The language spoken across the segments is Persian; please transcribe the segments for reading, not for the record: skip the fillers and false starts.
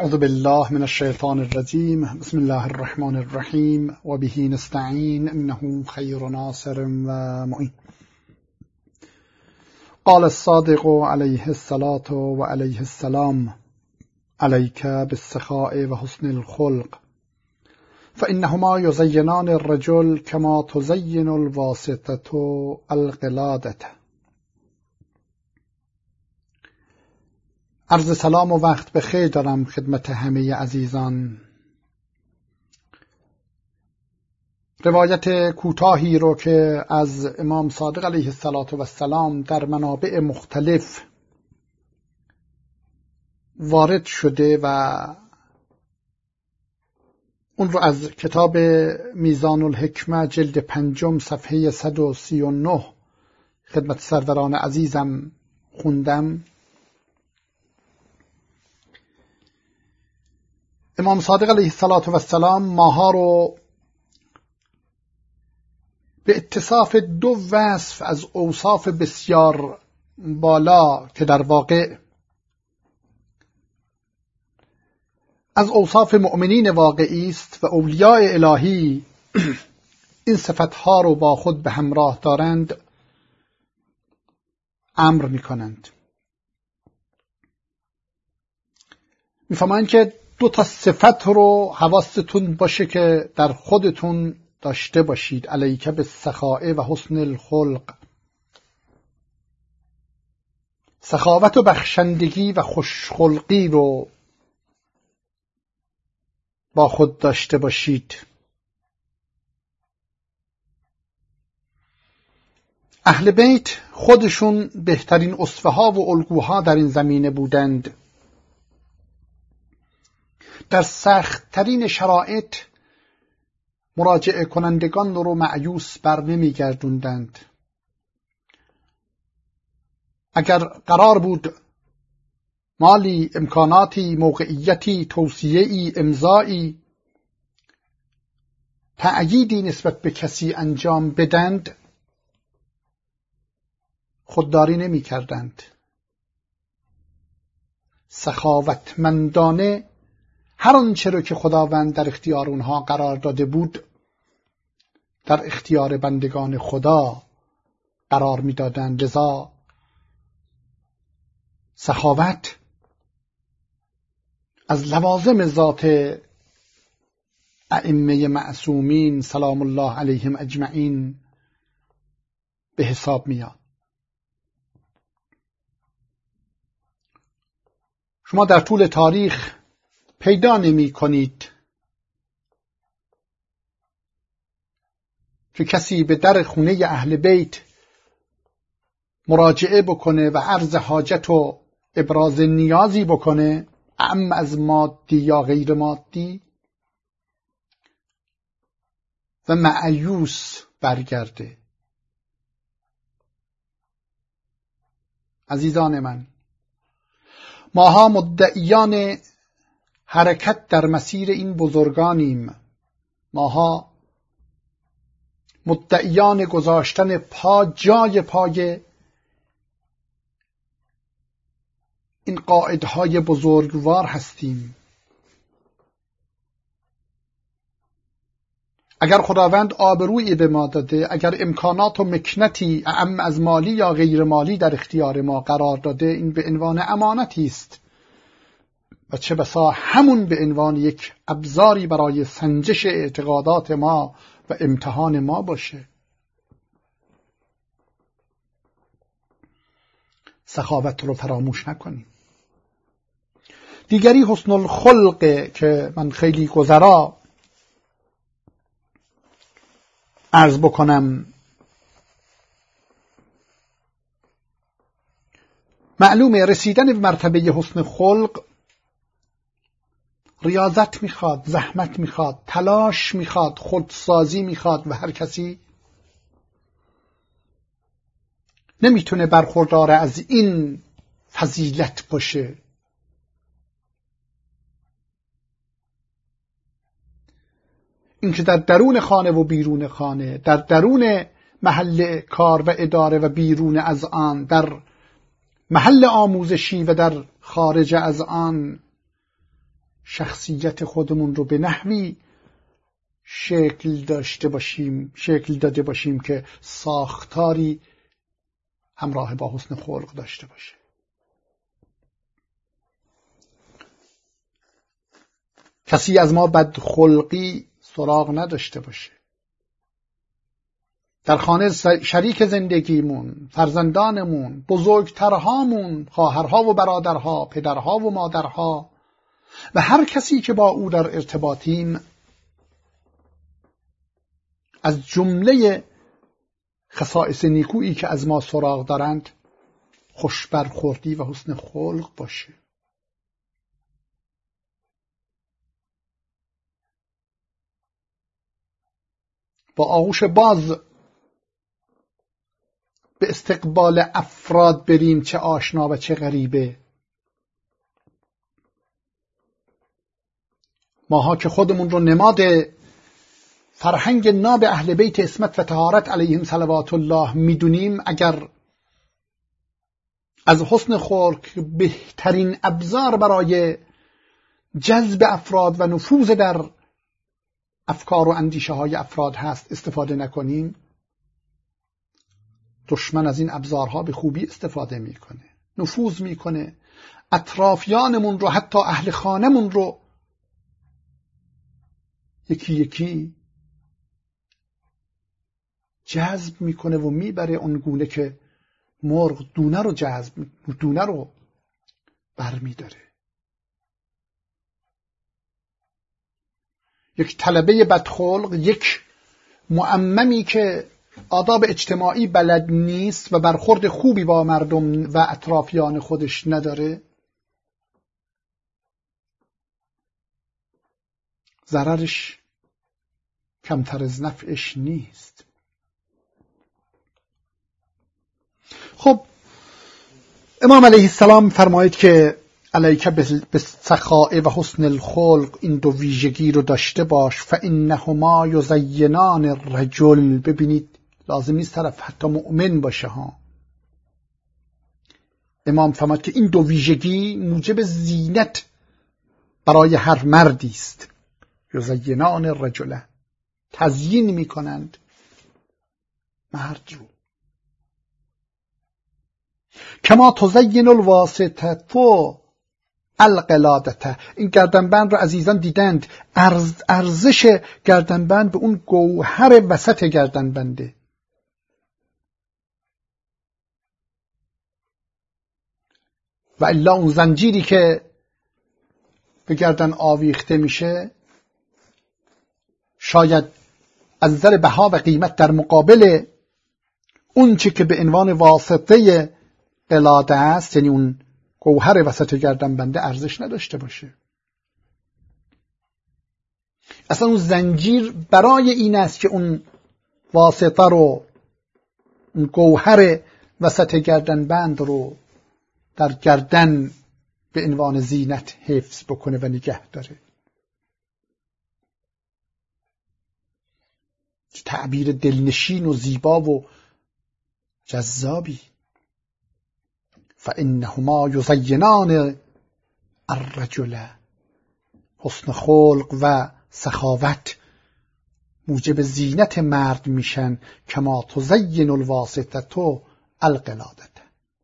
اعوذ بالله من الشیطان الرجیم. بسم الله الرحمن الرحیم و به نستعین انه خیر ناصر و معین. قال الصادق علیه الصلاة و علیه السلام: علیک بالسخاء و حسن الخلق فإنهما یزینان الرجل کما تزین الواسطة القلادة. عرض سلام و وقت بخیر دارم خدمت همه عزیزان. روایت کوتاهی رو که از امام صادق علیه السلام در منابع مختلف وارد شده و اون رو از کتاب میزان الحکمه جلد 5 صفحه 139 خدمت سروران عزیزم خوندم. امام صادق علیه السلام ماها رو به اتصاف 2 وصف از اوصاف بسیار بالا که در واقع از اوصاف مؤمنین واقعی است و اولیاء الهی این صفتها رو با خود به همراه دارند امر می کنند. می فرمایند که 2 صفت رو حواستون باشه که در خودتون داشته باشید: علیک بالسخاء و حسن الخلق. سخاوت و بخشندگی و خوشخلقی رو با خود داشته باشید. اهل بیت خودشون بهترین اسوه ها و الگوها در این زمینه بودند. در سخت‌ترین شرایط مراجعه کنندگان رو مأیوس بر نمی‌گردوندند. اگر قرار بود مالی، امکاناتی، موقعیتی، توصیه‌ای، امضایی، تأییدی نسبت به کسی انجام بدند، خودداری نمی‌کردند. سخاوتمندانه هر آنچه را که خداوند در اختیار اونها قرار داده بود در اختیار بندگان خدا قرار می‌دادند. لذا سخاوت از لوازم ذات ائمه معصومین سلام الله علیهم اجمعین به حساب میاد. شما در طول تاریخ پیدا نمی کنید که کسی به در خونه اهل بیت مراجعه بکنه و عرض حاجت و ابراز نیازی بکنه، اعم از مادی یا غیر مادی، و مأیوس برگرده. عزیزان من، ماها مدعیان حرکت در مسیر این بزرگانیم. ماها مدعیان گذاشتن پا جای پای این قائدهای بزرگوار هستیم. اگر خداوند آبرویی به ما داده، اگر امکانات و مکنتی اعم از مالی یا غیر مالی در اختیار ما قرار داده، این به عنوان امانتی است و چه بسا همون به عنوان یک ابزاری برای سنجش اعتقادات ما و امتحان ما باشه. سخاوت رو فراموش نکنیم. دیگری حسن الخلق که من خیلی گذرا عرض بکنم. معلومه رسیدن به مرتبه حسن خلق ریاضت میخواد، زحمت میخواد، تلاش میخواد، خودسازی میخواد و هر کسی نمیتونه برخوردار از این فضیلت باشه. اینکه در درون خانه و بیرون خانه، در درون محل کار و اداره و بیرون از آن، در محل آموزشی و در خارج از آن شخصیت خودمون رو به نحوی شکل داده باشیم که ساختاری همراه با حسن خلق داشته باشه. کسی از ما بدخلقی سراغ نداشته باشه. در خانه شریک زندگیمون، فرزندانمون، بزرگترهامون، خواهرها و برادرها، پدرها و مادرها و هر کسی که با او در ارتباطیم، از جمله خصائص نیکویی که از ما سراغ دارند خوش برخوردی و حسن خلق باشه. با آغوش باز به استقبال افراد بریم، چه آشنا و چه غریبه. ماها که خودمون رو نماد فرهنگ ناب اهل بیت عصمت و طهارت علیهم صلوات الله میدونیم، اگر از حسن خلق بهترین ابزار برای جذب افراد و نفوذ در افکار و اندیشه های افراد هست استفاده نکنیم، دشمن از این ابزارها به خوبی استفاده میکنه، نفوذ میکنه، اطرافیانمون رو، حتی اهل خانمون رو یکی یکی جذب میکنه و میبره اونگونه که مرغ دونه رو برمیداره. یک طلبه بدخلق، یک معممی که آداب اجتماعی بلد نیست و برخورد خوبی با مردم و اطرافیان خودش نداره، ضررش کمتر از نفعش نیست. خب امام علیه السلام فرمایید که علیک بالسخاء و حسن الخلق، این دو ویژگی رو داشته باش، فانهما یزینان الرجل. ببینید لازم نیست طرف حتی مؤمن باشه ها. امام فرماید که این دو ویژگی موجب زینت برای هر مردی است. یزینان الرجل، تزیین میکنند مرد رو. کما تزین الواسطه القلادته. این گردنبند رو عزیزان دیدند، ارزش گردنبند به اون گوهر وسط گردنبنده. و الا اون زنجیری که به گردن آویخته میشه شاید از نظر بها و قیمت در مقابل اون چی که به عنوان واسطه قلاده است، یعنی اون گوهر وسط گردنبنده، ارزش نداشته باشه. اصلا اون زنجیر برای این است که اون واسطه رو، اون گوهر وسط گردنبند رو در گردن به عنوان زینت حفظ بکنه و نگه داره. تعبیر دلنشین و زیبا و جذابی. فانهما یزینان الرجل. حسن خلق و سخاوت موجب زینت مرد میشن. کما تزین الواسطه القلادة.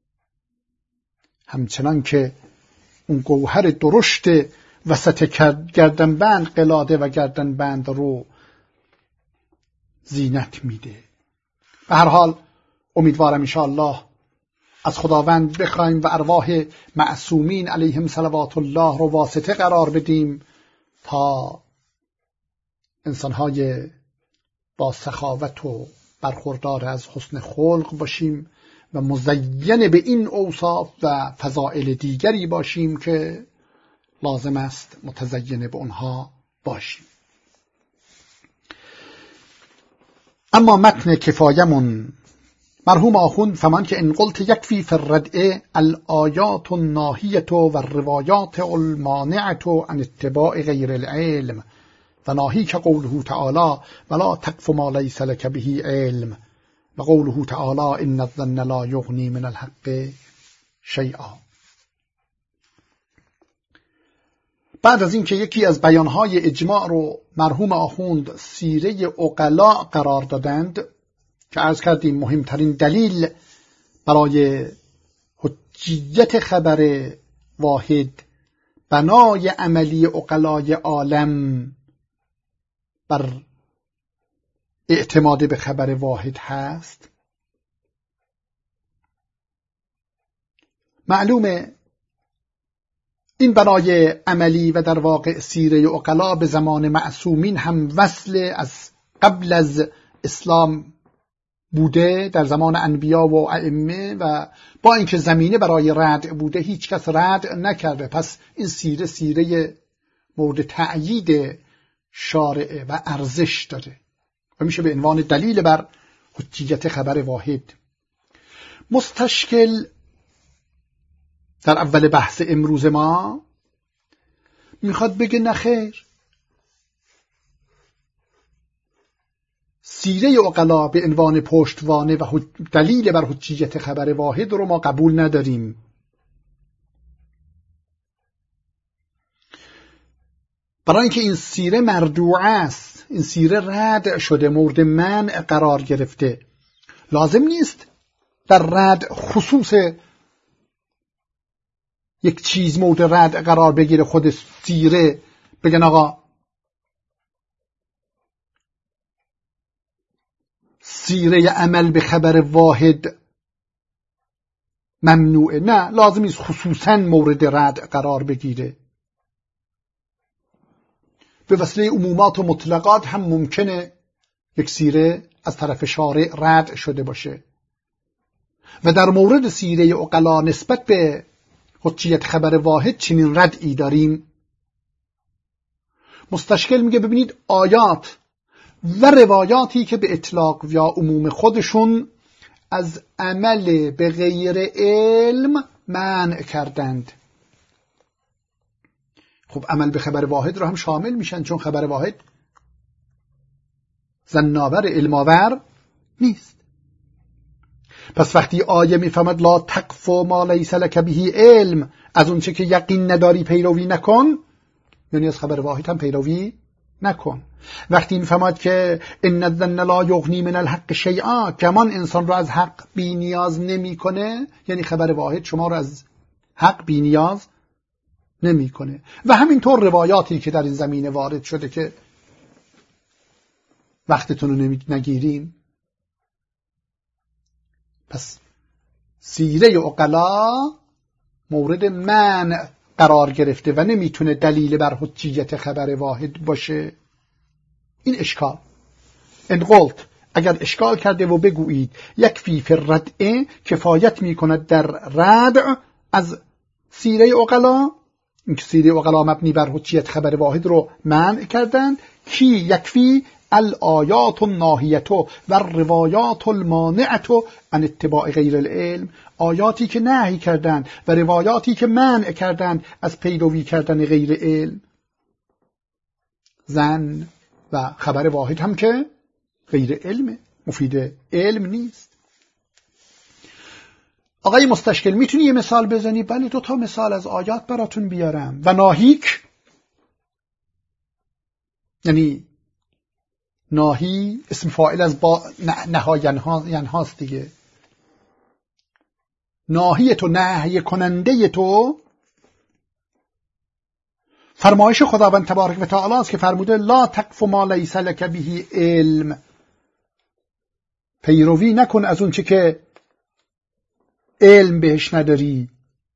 همچنان که اون گوهر درشت وسط گردنبند، قلاده و گردنبند رو زینت میده. به هر حال امیدوارم انشاءالله از خداوند بخوایم و ارواح معصومین علیهم صلوات الله رو واسطه قرار بدیم تا انسانهای با سخاوت و برخوردار از حسن خلق باشیم و مزین به این اوصاف و فضائل دیگری باشیم که لازم است متزین به اونها باشیم. اما متن کفایمون، مرحوم آخوند فمان که ان قلت یکفی فی الردع الآیات الناهیة و الروایات المانعة عن اتباع غیر العلم و ناهیک قوله تعالی ولا تقف ما لیس لک به علم و قوله تعالی ان الظن لا یغنی من الحق شیئا. بعد از اینکه یکی از بیانهای اجماع رو مرحوم آخوند سیره عقلا قرار دادند که عرض کردیم مهمترین دلیل برای حجیت خبر واحد بنای عملی عقلای عالم بر اعتماد به خبر واحد هست. معلومه این بنای عملی و در واقع سیره عقلا به زمان معصومین هم وصل از قبل از اسلام بوده، در زمان انبیا و ائمه، و با اینکه زمینه برای رد بوده هیچ کس رد نکرده. پس این سیره مورد تأیید شارع و ارزش داره و میشه به عنوان دلیل بر حجیت خبر واحد. مستشکل در اول بحث امروز ما میخواد بگه نخیر، سیره عقلا به عنوان پشتوانه و دلیل بر حجیت خبر واحد رو ما قبول نداریم. برای اینکه این سیره مردوعه است، این سیره رد شده، مورد منع قرار گرفته. لازم نیست در رد خصوص یک چیز مورد رد قرار بگیره خود سیره بگن آقا سیره عمل به خبر واحد ممنوعه. نه، لازم نیست خصوصا مورد رد قرار بگیره. به وسیله عمومات و مطلقات هم ممکنه یک سیره از طرف شارع رد شده باشه و در مورد سیره عقلا نسبت به حجیت خبر واحد چنین ردعی داریم. مستشکل میگه ببینید آیات و روایاتی که به اطلاق یا عموم خودشون از عمل به غیر علم منع کردند. خب عمل به خبر واحد رو هم شامل میشن، چون خبر واحد ظن‌آور علم‌آور نیست. پس وقتی آیه میفهمد لا تقف ما لیس لک به علم، از اون چه که یقین نداری پیروی نکن، یعنی از خبر واحد هم پیروی نکن. وقتی میفهمد که ان الظن لا یغنی من الحق شیئا، گمان انسان رو از حق بی نیاز نمیکنه، یعنی خبر واحد شما رو از حق بی نیاز نمیکنه. و همینطور روایاتی که در این زمینه وارد شده که وقتتون رو نگیریم. پس سیره عقلا مورد منع قرار گرفته و نمیتونه دلیل بر حجیت خبر واحد باشه. این اشکال. ان قلت، اگر اشکال کرده و بگویید یکفی فی الردع، کفایت میکند در ردع از سیره عقلا، این سیره عقلا مبنی بر حجیت خبر واحد رو منع کردند. کی یکفی الآیات الناهیه و الروایات المانعه عن اتباع غیر العلم، آیاتی که نهی کردند و روایاتی که منع کردند از پیروی کردن غیر علم. ظن و خبر واحد هم که غیر علمه، مفید علم نیست. آقای مستشکل میتونی یه مثال بزنی؟ بله، 2 مثال از آیات براتون بیارم. و ناهیک، یعنی ناهی اسم فاعل از با نها ینهاست دیگه. ناهی تو، نهی کننده تو، فرمایش خداوند تبارک و تعالی است که فرموده لا تقف ما لیس لک به علم، پیروی نکن از اون چه که علم بهش نداری.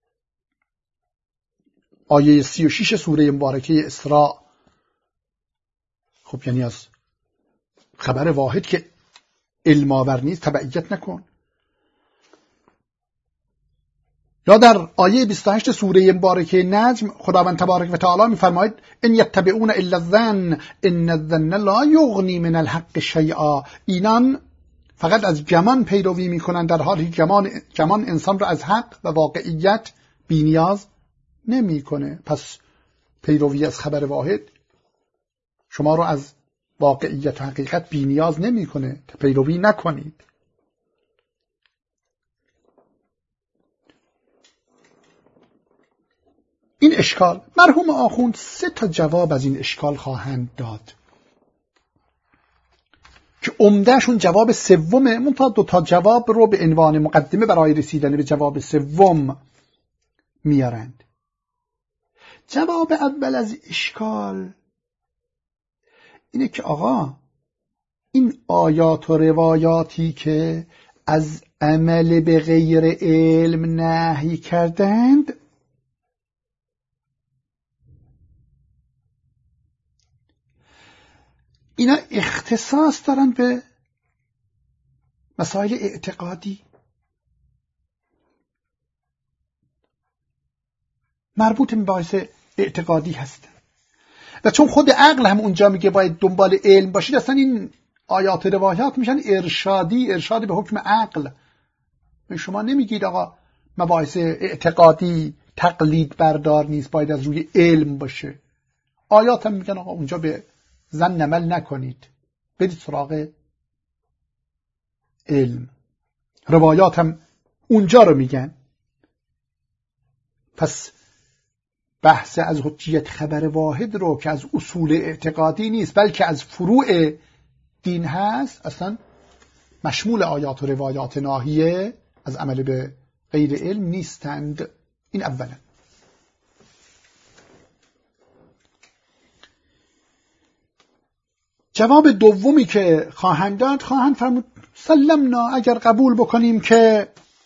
آیه 36 سوره مبارکه اسراء. خب یعنی از خبر واحد که علم آور نیست تبعیت نکن. یا در آیه 28 سوره مبارکه نجم خداوند تبارک و تعالی می‌فرماید ان یتبعون الا الظن ان الظن لا یغنی من الحق شیئا، اینان فقط از گمان پیروی میکنن، در حالی گمان انسان را از حق و واقعیت بی‌نیاز نمیکنه. پس پیروی از خبر واحد شما را از واقعیت و حقیقت بی‌نیاز نمیکنه، پیروی نکنید. این اشکال. مرحوم آخوند 3 جواب از این اشکال خواهند داد که عمدهشون جواب سومه، منتها 2 جواب رو به عنوان مقدمه برای رسیدن به جواب سوم میارند. جواب اول از اشکال اینه که آقا این آیات و روایاتی که از عمل به غیر علم نهی کردند اینا اختصاص دارن به مسائل اعتقادی، مربوط به بحث اعتقادی هستن و چون خود عقل هم اونجا میگه باید دنبال علم باشید، اصلا این آیات و روایات میشن ارشاد به حکم عقل. شما نمیگید آقا مباحث اعتقادی تقلید بردار نیست، باید از روی علم باشه. آیات هم میگن آقا اونجا به ظن عمل نکنید، برید سراغ علم. روایات هم اونجا رو میگن. پس بحث از حجیت خبر واحد رو که از اصول اعتقادی نیست بلکه از فروع دین هست، اصلا مشمول آیات و روایات ناهیه از عمل به غیر علم نیستند. این اولا. جواب دومی که خواهند داد، خواهند فرمود سلمنا، اگر قبول بکنیم که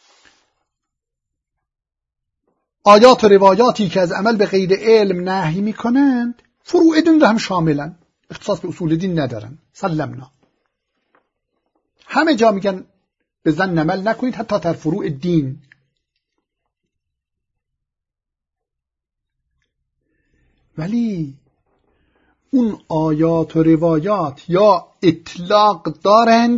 آیات و روایاتی که از عمل به غیر علم نهی میکنند فروع دین رو هم شاملن، اختصاص به اصول دین ندارن، سلمنا. همه جا میگن به ظن عمل نکنید، حتی در فروع دین. ولی اون آیات و روایات یا اطلاق دارند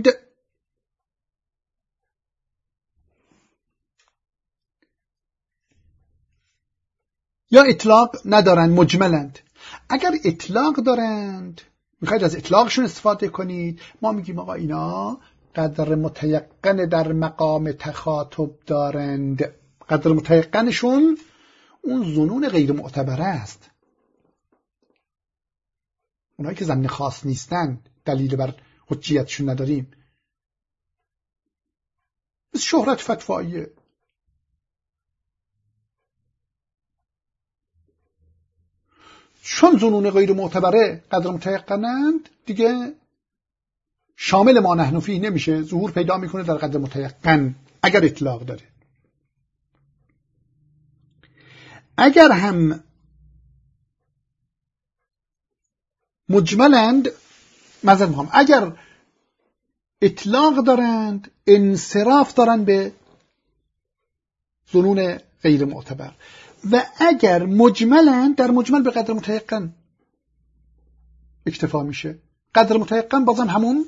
یا اطلاق ندارند، مجملند. اگر اطلاق دارند، میخواید از اطلاقشون استفاده کنید، ما میگیم آقا اینا قدر متیقن در مقام تخاطب دارند. قدر متیقنشون اون ظنون غیر معتبره است، اونایی که ظن خاص نیستن، دلیل بر حجیتشون نداریم. مثل شهرت فتواییه، چون ظنون غیر معتبره قدر متیقنند، دیگه شامل ما نحن فیه نمیشه، ظهور پیدا میکنه در قدر متیقن اگر اطلاق داره. اگر هم مجملند، اگر اطلاق دارند انصراف دارند به ظنون غیر معتبر، و اگر مجملند در مجمل به قدر متیقن اکتفا میشه. قدر متیقن بازم همون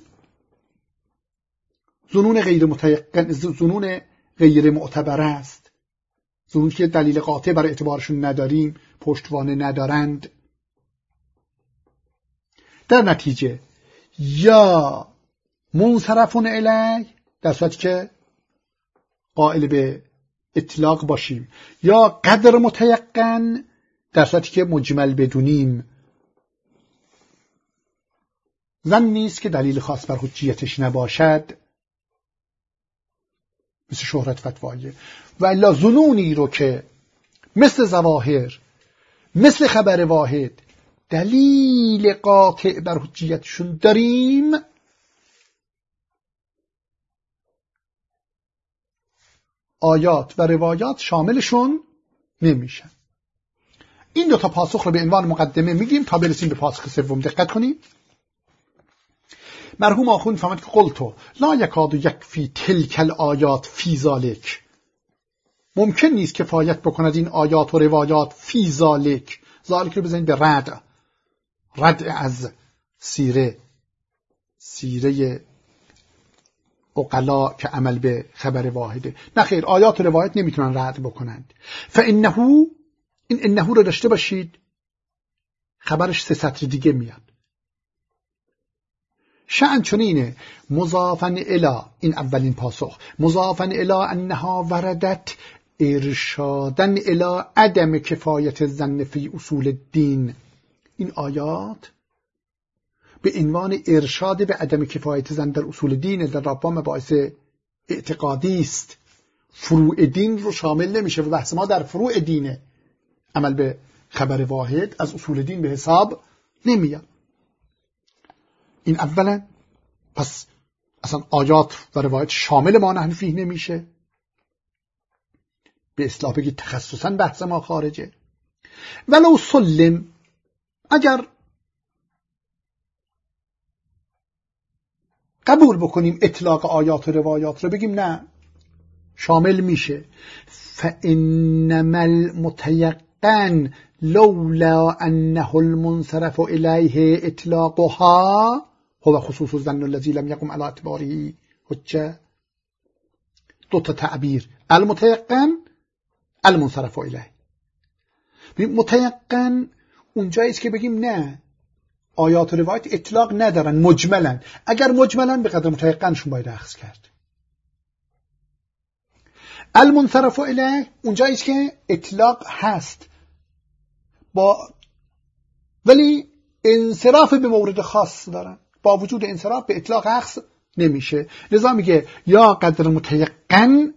ظنون غیر متیقن، ظنون غیر معتبر است، ظنون که دلیل قاطع برای اعتبارشون نداریم، پشتوانه ندارند. در نتیجه یا منصرفون الیه در صورتی که قائل به اطلاق باشیم، یا قدر متیقن در صورتی که مجمل بدونیم. ظن نیست که دلیل خاص بر حجیتش نباشد، مثل شهرت فتواییه. و الا ظنونی رو که مثل ظواهر، مثل خبر واحد دلیل قاطع بر حجیتشون داریم، آیات و روایات شاملشون نمیشن. این 2 پاسخ رو به عنوان مقدمه میگیم تا برسیم به پاسخ سوم. دقت کنید. مرحوم آخوند فهمد که قلتو لا یکاد یکفی تلک الآیات فی ذالک، ممکن نیست کفایت بکند این آیات و روایات فی ذالک. ذالک رو بزنید به رد از سیره عقلا که عمل به خبر واحده. نه خیر، آیات و روایت نمیتونن رد بکنند. فانه، این انه رو داشته باشید، خبرش 3 سطر دیگه میاد. شأن چنینه مضافن الی، این اولین پاسخ، مضافن الی انها وردت ارشادن الی عدم کفایت الظن فی اصول الدین. این آیات به عنوان ارشاد به عدم کفایت ظن در اصول دین در رابطه مباحث اعتقادی است. فروع دین رو شامل نمیشه و بحث ما در فروع دینه. عمل به خبر واحد از اصول دین به حساب نمیاد. این اولا. پس اصلا آیات و روایت شامل ما نحن فیه نمیشه. به اصطلاح بگید تخصصا بحث ما خارجه. ولو سلم، اگر قبول بکنیم اطلاق آیات و روایات رو، بگیم نه شامل میشه، فإنما المتيقن لولا أنه المنصرف إليه إطلاقها هو خصوص الظن الذي لم يقم على اعتباره حجة. دو تا تعبیر، المتيقن المنصرف إليه. متيقن اونجایی است که بگیم نه آیات و روایت اطلاق ندارن، مجملن. اگر مجملن به قدر متيقنشون باید اخذ کرد. المنصرف الیه اونجایی است که اطلاق هست ولی انصراف به مورد خاص دارن، با وجود انصراف به اطلاق اخذ نمیشه. لذا میگه یا قدر متيقن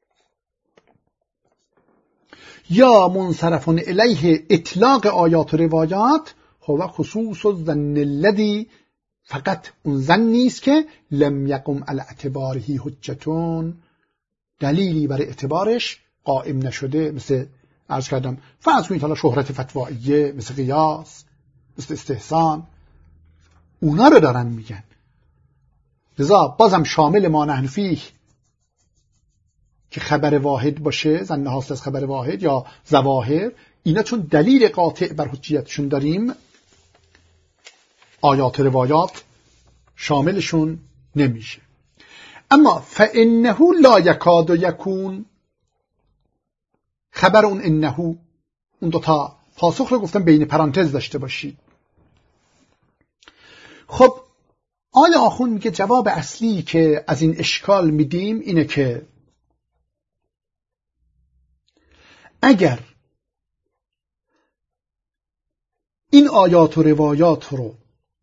یا منصرف الیه اطلاق آیات و روایات هو خصوص الظن الذی، فقط اون ظن نیست که لم یقم علی اعتباره حجتون، دلیلی برای اعتبارش قائم نشده. مثل عرض کردم فرض کنید حالا شهرت فتواییه، مثل قیاس، مثل استحسان، اونا رو دارن میگن. لذا بازم شامل ما نحن فیه که خبر واحد باشه، ظن حاصل از خبر واحد یا ظواهر، اینا چون دلیل قاطع بر حجیتشون داریم، آیات روایات شاملشون نمیشه. اما فانه لا یکاد یکون، خبر اون انه، اون دوتا پاسخ رو گفتم بین پرانتز داشته باشید. خب آیا آخوند میگه جواب اصلی که از این اشکال میدیم اینه که اگر این آیات و روایات رو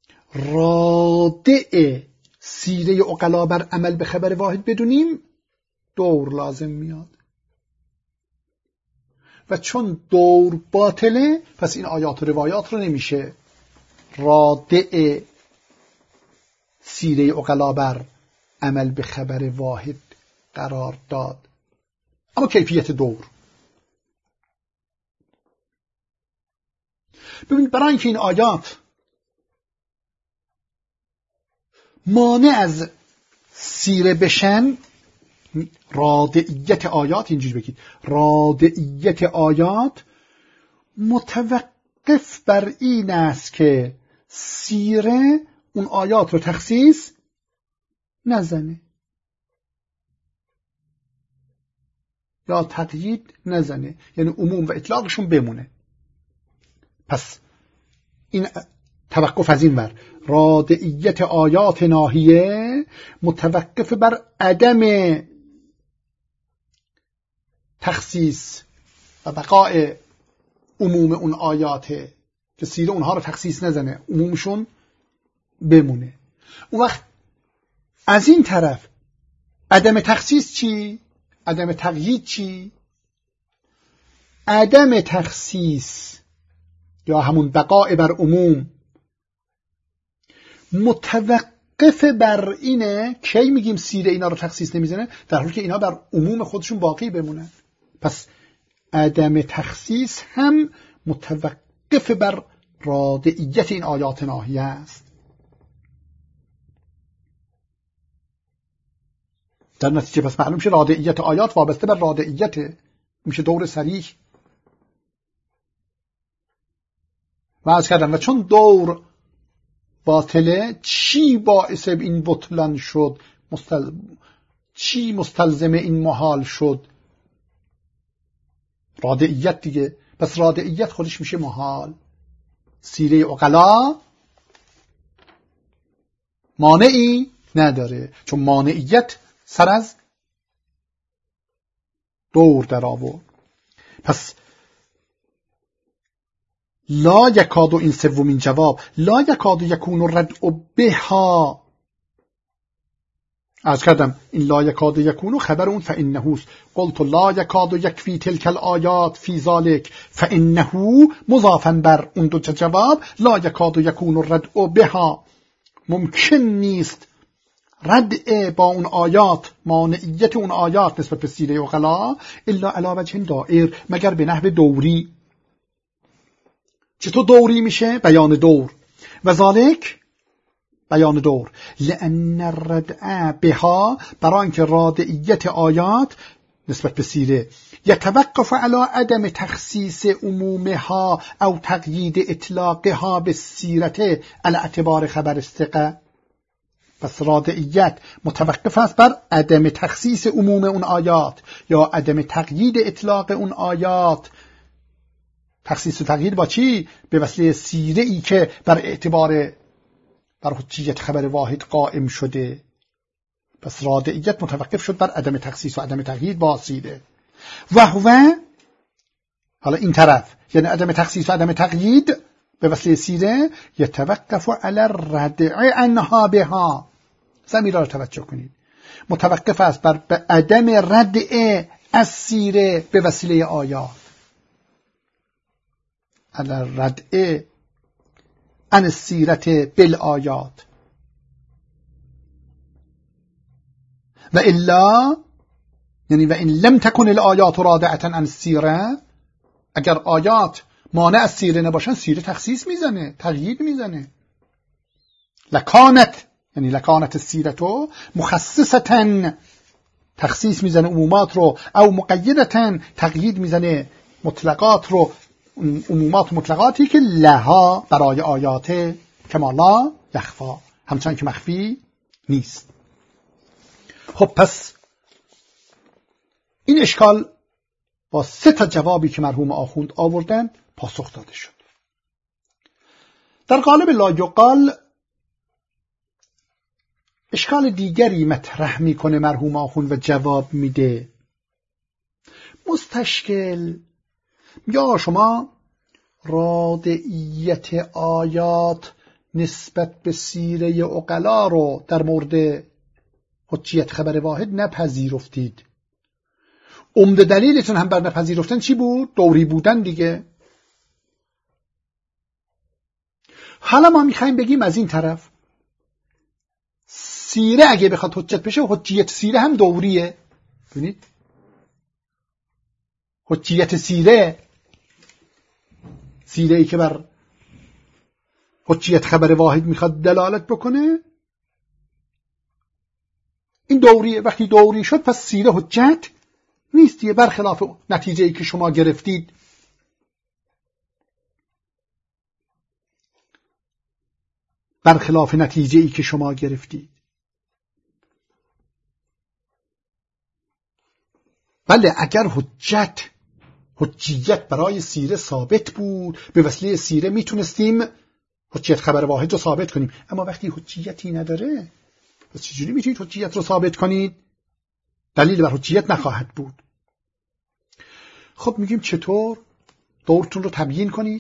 رادع سیره عقلا بر عمل به خبر واحد بدونیم، دور لازم میاد. و چون دور باطله، پس این آیات و روایات رو نمیشه رادع سیره عقلا بر عمل به خبر واحد قرار داد. اما کیفیت دور، ببینید برای اینکه این آیات مانع از سیره بشن، رادعیت آیات، اینجوری بگید رادعیت آیات متوقف بر این است که سیره اون آیات رو تخصیص نزنه یا تقیید نزنه، یعنی عموم و اطلاقشون بمونه. پس این توقف از این ور، رادعیت آیات ناهیه متوقف بر عدم تخصیص و بقاء عموم اون آیاته که سیره اونها رو تخصیص نزنه، عمومشون بمونه. اون وقت از این طرف عدم تخصیص چی؟ عدم تقیید چی؟ عدم تخصیص یا همون بقاء بر عموم متوقف بر اینه کی میگیم سیره اینا رو تخصیص نمیزنه، در حالی که اینا بر عموم خودشون باقی بمونن. پس عدم تخصیص هم متوقف بر رادعیت این آیات ناهیه است. در نتیجه پس معلوم شه رادعیت آیات وابسته بر رادعیت، میشه دور صریح. و از کردم و چون دور باطله، چی باعث این بطلان شد؟ چی مستلزم این محال شد؟ رادعیت دیگه. پس رادعیت خودش میشه محال. سیره عقلا مانعی نداره، چون مانعیت سر از دور در آورد. پس لا یکاد، این سومین جواب، لا یکاد یکون ردع بها. از کردم این لا یکاد یکون خبر اون فانه است. قلت لا یکاد یکفی تلک الآیات فی ذلک فانه مضافا بر اون دو جواب لا یکاد یکون ردع بها. ممکن نیست ردع با اون آیات، مانعیت اون آیات نسبت به سیره عقلا الا علی وجه دائر، مگر به نحو دوری. چطور دوری میشه؟ بیان دور. و ذالک بیان دور لأن الردع بها، برای اینکه رادعیت آیات نسبت به سیره یتوقف علی عدم تخصیص عمومها او تقیید اطلاقها به سیرته علی اعتبار خبر الثقه. پس رادعیت متوقف است بر عدم تخصیص عموم اون آیات یا عدم تقیید اطلاق اون آیات. تخصیص و تقیید با چی؟ به وسیله سیره ای که بر اعتبار بر حجیت خبر واحد قائم شده. پس رادعیت متوقف شد بر عدم تخصیص و عدم تقیید با سیره. و هو، حالا این طرف، یعنی عدم تخصیص و عدم تقیید به وسیله سیره یتوقف علی الردع عنها بها. ضمیر را توجه کنید، متوقف است بر عدم ردع از سیره به وسیله آیات. علی الردع عن السیرت بالآیات. و الا، یعنی و این لم تکن الآیات رادعة عن السیره، اگر آیات مانع از سیره نباشن سیره تخصیص میزنه، تقیید میزنه. لکانت، یعنی لکانت السیرتو مخصصتن، تخصیص میزنه عمومات رو، او مقیدتن، تقیید میزنه مطلقات رو، عمومات مطلقاتی که لها برای آیات کما لا یخفا، همچنان که مخفی نیست. خب پس این اشکال با 3 جوابی که مرحوم آخوند آوردن پاسخ داده شد. در قالب لا یقال اشکال دیگری مطرح میکنه مرحوم آخوند و جواب میده. مستشکل، یا شما رادعیت آیات نسبت به سیره عقلا رو در مورد حجیت خبر واحد نپذیرفتید. عمده دلیلتون هم بر نپذیرفتن چی بود؟ دوری بودن دیگه. حالا ما میخوایم بگیم از این طرف سیره اگه بخواد حجت بشه، حجیت سیره هم دوریه. ببینید حجیت سیره، سیره‌ای که بر حجیت خبر واحد میخواد دلالت بکنه، این دوریه. وقتی دوری شد پس سیره حجت نیست دیگه، برخلاف نتیجه‌ای که شما گرفتید. برخلاف نتیجه‌ای که شما گرفتید. بله اگر حجیت برای سیره ثابت بود، به وسیله سیره میتونستیم حجیت خبر واحد رو ثابت کنیم. اما وقتی حجیتی نداره، پس چجوری میتونید حجیت رو ثابت کنید؟ دلیل بر حجیت نخواهد بود. خب میگیم چطور؟ دورتون رو تبیین کنید.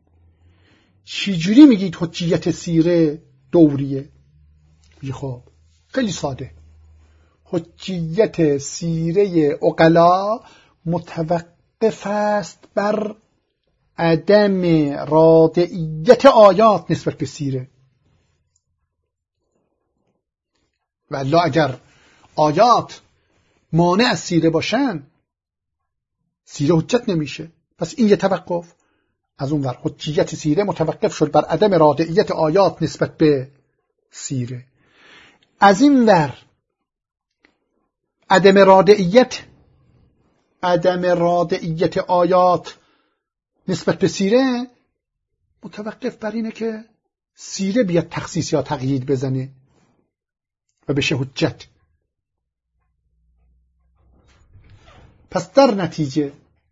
چجوری میگید حجیت سیره دوریه؟ خب خیلی ساده. حجیت سیره عقلا متوقف است بر عدم رادعیت آیات نسبت به سیره. والا اگر آیات مانع از سیره باشن، سیره حجت نمیشه. پس این یه توقف. از اون ور حجیت سیره متوقف شد بر عدم رادعیت آیات نسبت به سیره. از این ور عدم رادعیت آیات نسبت به سیره متوقف بر اینه که سیره بیاد تخصیص یا تقیید بزنه و بشه حجت. پس در نتیجه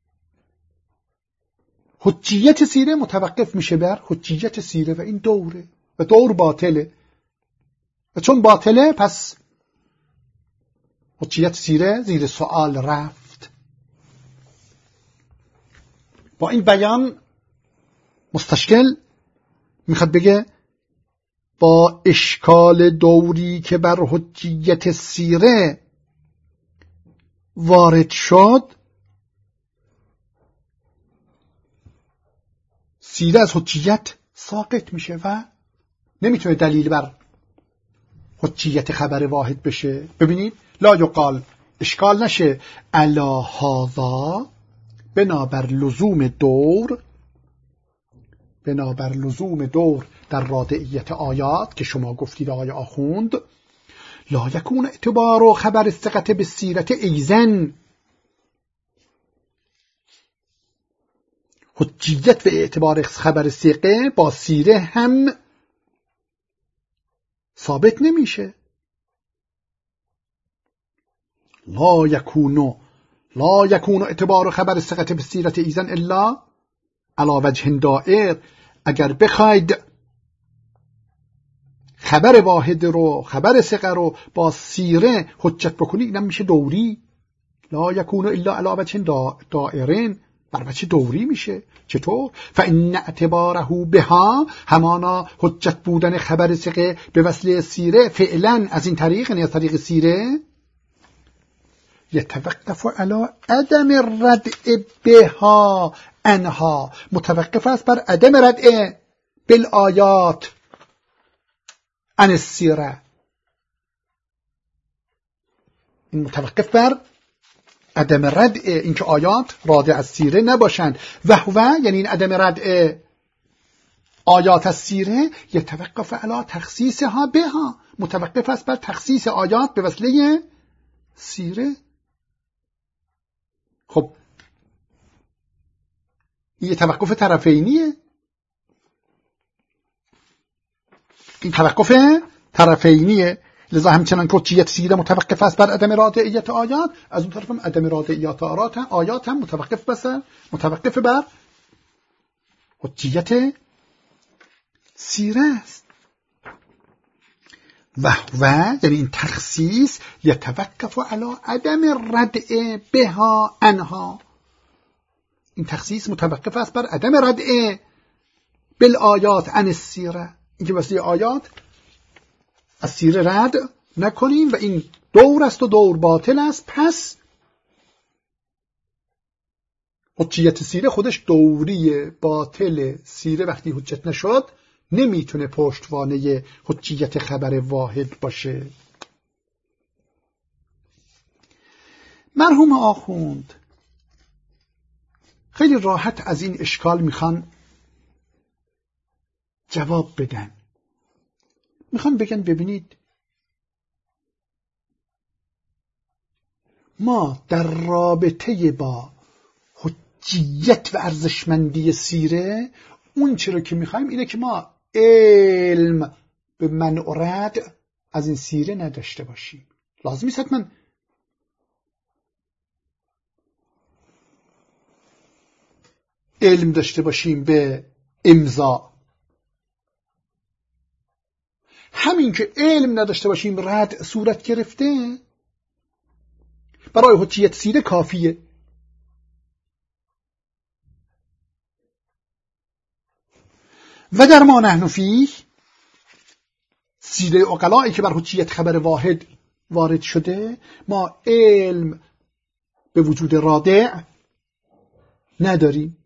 حجیت سیره متوقف میشه بر حجیت سیره و این دوره و دور باطله. و چون باطله پس حجیت سیره زیر سوال رفت. با این بیان مستشکل میخواد بگه با اشکال دوری که بر حجیت سیره وارد شد، سیره از حجیت ساقط میشه و نمیتونه دلیل بر حجیت خبر واحد بشه. ببینید لا یقال، اشکال نشه، علا هذا، بنابر لزوم دور در رادعیت آیات که شما گفتید آقای آخوند، لا یکون اعتبار و خبر الثقة بالسیرة ایزن، حجیت و اعتبار خبر ثقه با سیره هم ثابت نمیشه. لا یکون اعتبار خبر الثقة بالسیرة ایزن الا علی وجه دائر. اگر بخواید خبر واحد رو، خبر ثقه رو با سیره حجت بکنید، اینم میشه دوری. لا یکون الا علی وجه دائرین، بر وجه دوری میشه. چطور؟ فإن اعتباره بها، همانا حجت بودن خبر ثقه به وسیله سیره فعلا از این طریق، یعنی از طریق سیره، یتوقف علی عدم الردع بها انها، متوقف است بر عدم ردع بالآیات عن السیره. این متوقف بر عدم ردع، اینکه آیات رادع از سیره نباشند. و هو، یعنی این عدم ردع آیات از سیره، یتوقف علی تخصیصها بها، متوقف است بر تخصیص آیات به وسیله سیره. خب این توقف طرفینیه، این توقف طرفینیه. لذا همچنان که حجیت سیره متوقف است بر عدم رادعیت آیات، از اون طرف هم عدم رادعیت آیات هم متوقف بر حجیت سیره است. و یعنی این تخصیص یتوقف علی عدم ردع بها انها، این تخصیص متوقف است بر عدم ردع بالآیات عن السیره، اینکه واسه آیات از سیره رد نکنیم و این دور است و دور باطل است. پس حجیت سیره خودش دوری باطل، سیره وقتی حجت نشد نمیتونه پشتوانه حجیت خبر واحد باشه. مرحوم آخوند خیلی راحت از این اشکال میخوان جواب بدن. میخوان بگن ببینید ما در رابطه با حجیت و ارزشمندی سیره اون چرا که میخوایم اینه که ما علم به منع و ردع از این سیره نداشته باشیم. لازمی است حتما علم داشته باشیم به امضا. همین که علم نداشته باشیم رد صورت گرفته برای حجیت سیره کافیه. و در ما نحن فیه، سیره عقلایی که بر حجیت خبر واحد وارد شده، ما علم به وجود رادع نداریم.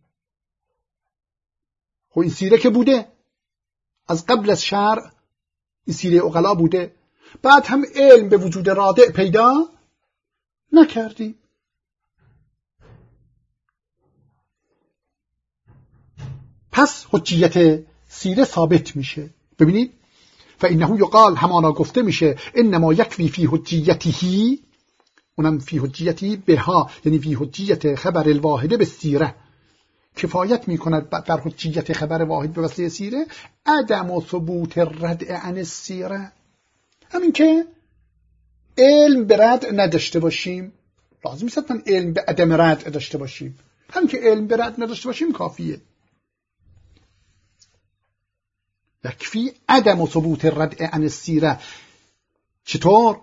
خب این سیره که بوده از قبل از شرع، این سیره عقلا بوده، بعد هم علم به وجود رادع پیدا نکردیم. پس حجیت سیره ثابت میشه. ببینید فإنه یقال، همانا گفته میشه، انما یکفی فی حجیته، اونم فی حجیته بها، یعنی فی حجیت خبر الواحده به سیره، کفایت میکند بر حجیت خبر واحد به وسیله سیره عدم و ثبوت ردع عن السیره. همین که علم به ردع نداشته باشیم، لازم نیست من علم به عدم ردع داشته باشیم، همین که علم به ردع نداشته باشیم کافیه. یکفی عدم و ثبوت ردع عن السیره. چطور؟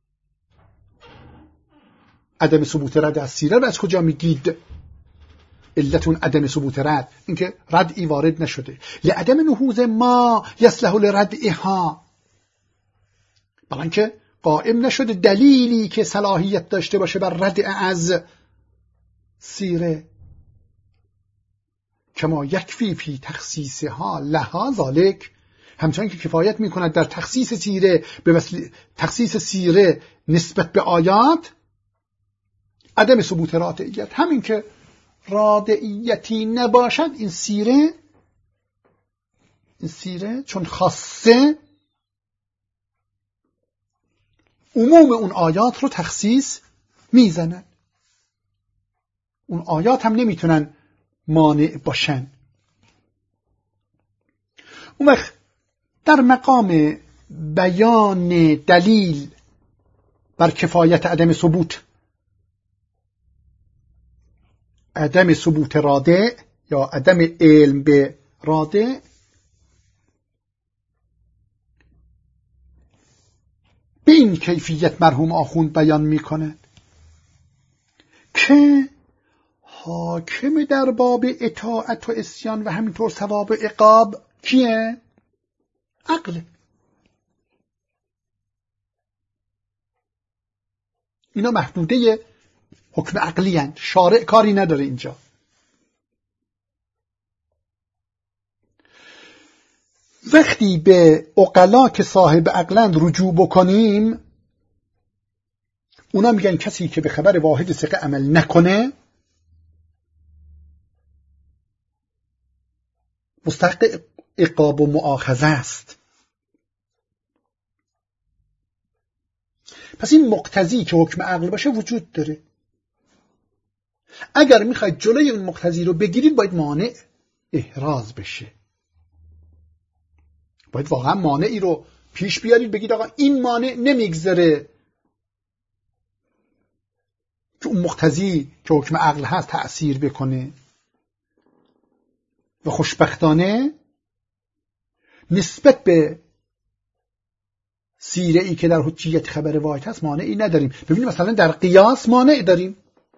عدم ثبوت ردع از سیره رو از کجا میگید؟ علتون عدم ثبوت رد، اینکه ردی وارد نشده. لعدم نهوض ما یصلح لردها، برای اینکه قائم نشده دلیلی که صلاحیت داشته باشه بر ردع از سیره. کما یکفی فی تخصیصها لها ذالک، همچنان که کفایت میکند در تخصیص سیره به وسیله تخصیص سیره نسبت به آیات عدم ثبوت رادعیت. همین که رادعیتی نباشد این سیره چون خاصه عموم اون آیات رو تخصیص میزنن، اون آیات هم نمیتونن مانع باشن. اون وقت در مقام بیان دلیل بر کفایت عدم ثبوت رادع یا عدم علم به رادع، به این کیفیت مرحوم آخوند بیان میکنه که حاکم در باب اطاعت و عصیان و همینطور ثواب و عقاب کیه؟ عقل. اینا محدوده حکم عقلی هستند، شارع کاری نداره اینجا. وقتی به عقلا که صاحب عقلند رجوع بکنیم، اونا میگن کسی که به خبر واحد ثقه عمل نکنه مستحق عقاب و مؤاخذه است. پس این مقتضی که حکم عقل باشه وجود داره. اگر میخواید جلوی اون مقتضی رو بگیرید باید مانع احراز بشه، باید واقعا مانعی رو پیش بیارید، بگید آقا این مانع نمیگذره که اون مقتضی که حکم عقل هست تأثیر بکنه. و خوشبختانه نسبت به سیره ای که در حجیت خبر واحد هست مانعی نداریم. ببینید مثلا در قیاس مانع داریم،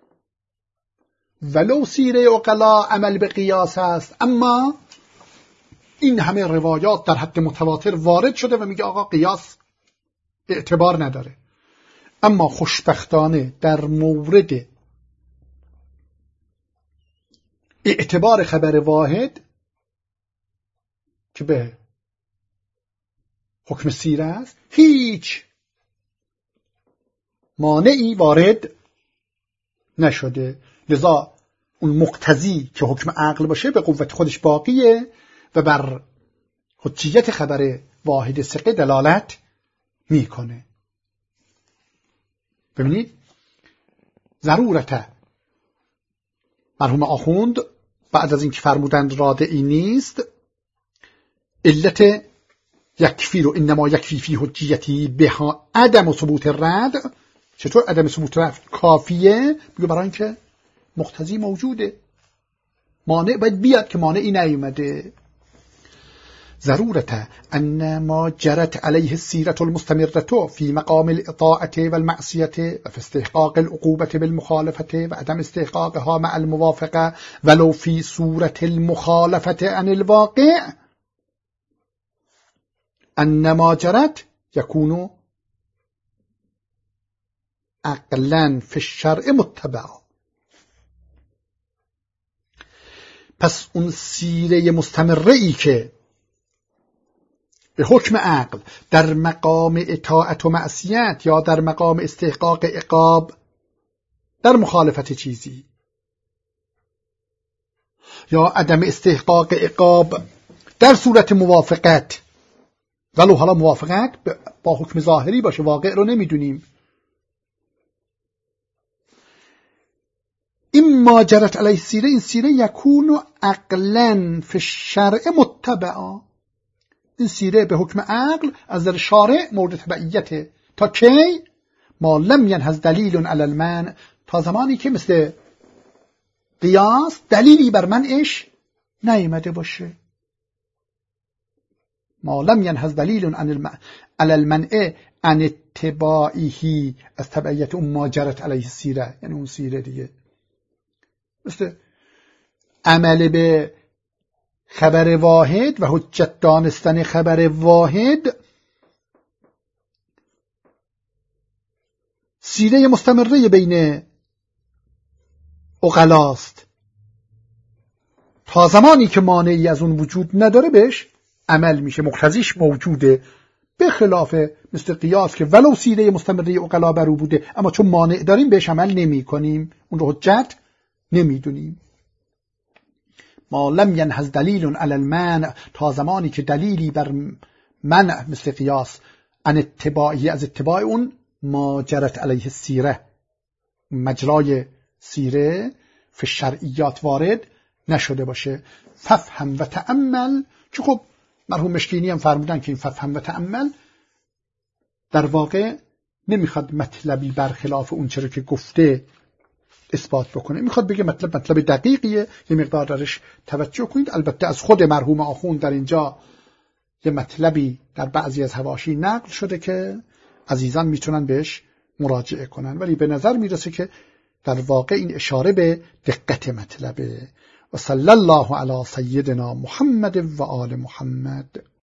ولو سیره عقلا عمل به قیاس است، اما این همه روایات در حد متواتر وارد شده و میگه آقا قیاس اعتبار نداره. اما خوشبختانه در مورد اعتبار خبر واحد که به حکم سیره است هیچ مانعی وارد نشده. لذا اون مقتضی که حکم عقل باشه به قوت خودش باقیه و بر حجیت خبر واحد ثقه دلالت میکنه. ببینید ضرورت مرحوم آخوند بعد از اینکه فرمودند رادعی نیست، علت یکفی رو انما یکفی فی حجیتی بها عدم ثبوت رد. چطور عدم ثبوت رد کافیه؟ میگه برای اینکه مقتضی موجوده، مانع باید بیاد که مانعی نیومده. ضرورت ان ما جرت علیه السیرة المستمرة فی مقام الاطاعة والمعصیة و فی استحقاق العقوبة بالمخالفة و عدم استحقاقها مع الموافقة ولو فی صورة المخالفة عن الواقع ان ما جرت یکون عقلا فی الشرع متبعا. پس اون سیره مستمره‌ای که به حکم عقل در مقام اطاعت و معصیت یا در مقام استحقاق عقاب در مخالفت چیزی یا عدم استحقاق عقاب در صورت موافقت، ولو حالا موافقت با حکم ظاهری باشه، واقع رو نمیدونیم، این ما جرت علیه السیره، این سیره یکون عقلا فی الشرع متبعا، این سیره به حکم عقل از در شارع مورد تبعیته. تا کی؟ ما لم ینهض دلیل علی المنع، تا زمانی که مثل قیاس دلیلی بر منعش نیامده باشه. ما لم ینهض دلیل علی المنع عن اتباعه، از تبعیت اون ما جرت علیه السیره، یعنی اون سیره دیگه. مثل عمل به خبر واحد و حجت دانستن خبر واحد سیره مستمره بین عقلاست. تا زمانی که مانعی از اون وجود نداره بهش عمل میشه، مقتضیش موجوده، به خلاف مثل قیاس که ولو سیره مستمره عقلا بر او بوده اما چون مانع داریم بهش عمل نمی کنیم، اون رو حجت نمیدونیم. ما لم ینهض دلیل علی المنع، تا زمانی که دلیلی بر منع مثل قیاس عن اتباعی از اتباع اون ما جرت علیه السیره، مجرای سیره فی شرعیات وارد نشده باشه. ففهم و تأمل، که خب مرحوم مشکینی هم فرمودن که این ففهم و تأمل در واقع نمیخواد مطلبی برخلاف اون چرا که گفته اثبات بکنه، میخواد بگه مطلب دقیقیه، یه مقدار درش توجه کنید. البته از خود مرحوم آخوند در اینجا یه مطلبی در بعضی از حواشی نقل شده که عزیزان میتونن بهش مراجعه کنن، ولی به نظر میرسه که در واقع این اشاره به دقت مطلبه. و صلی الله علی سیدنا محمد و آل محمد.